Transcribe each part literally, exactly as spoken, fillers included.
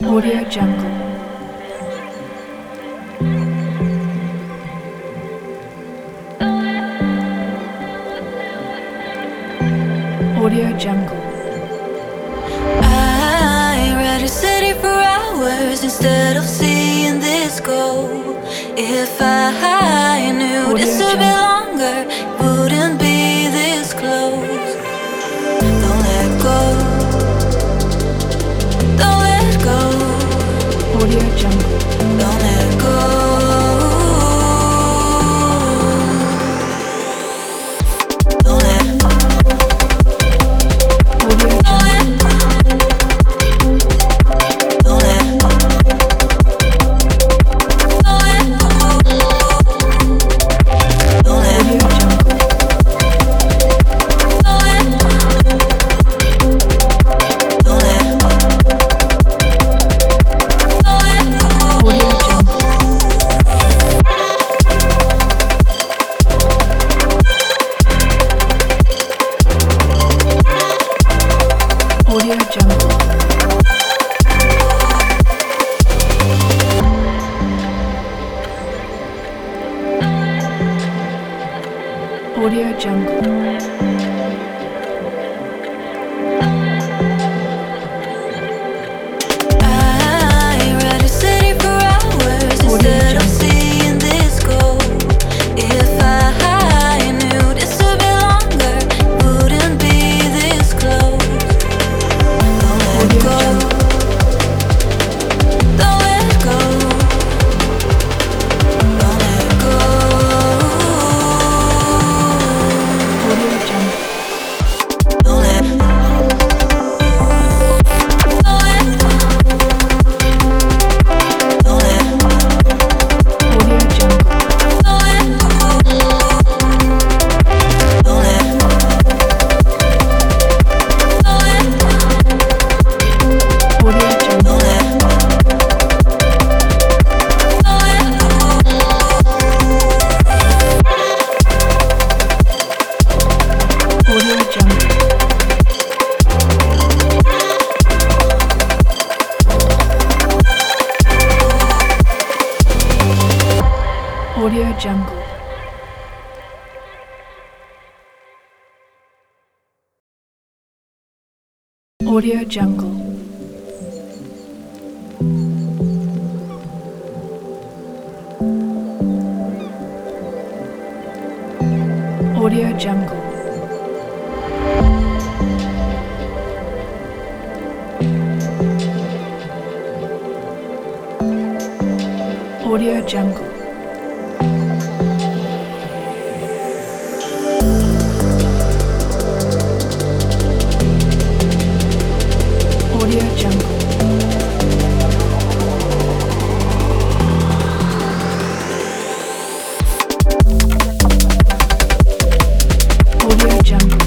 Audio Jungle. Audio Jungle. I read a city for hours instead of seeing this go. If I knew this would be longer, it wouldn't be this close. Don't let go. Don't let go. Audio Jungle. Don't let go. Audio Jungle. Audio Jungle. I read a city for hours instead of seeing this go. If I knew this would be longer, it wouldn't be this close. Don't let go. Don't let go. Don't let go. Audio Jungle. Don't let go. Audio Jungle. Audio Jungle. Audio Jungle. Audio Jungle. Audio Jungle. Audio Jungle. Audio Jungle. Audio Jungle. Audio Jungle.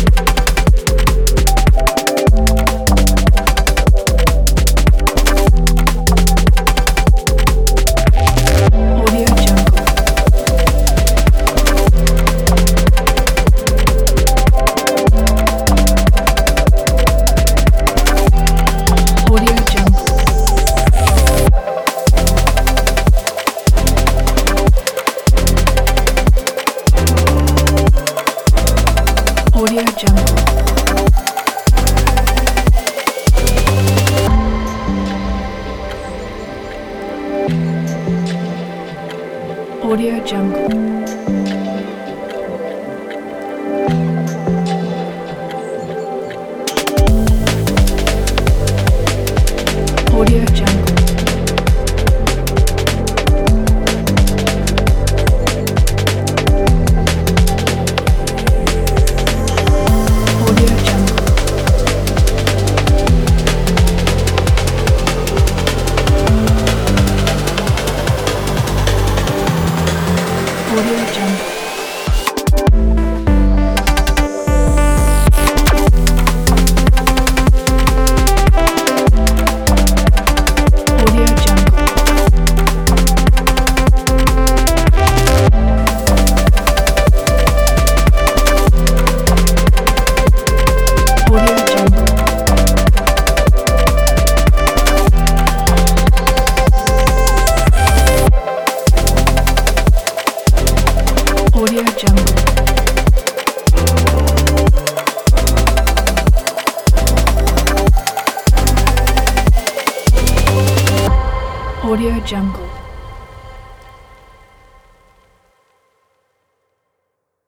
Audio Jungle. Audio Jungle. Audio Jungle. Audio Jungle. Audio Jungle. Audio Jungle. Audio Jungle. Audio Jungle. Audio Jungle.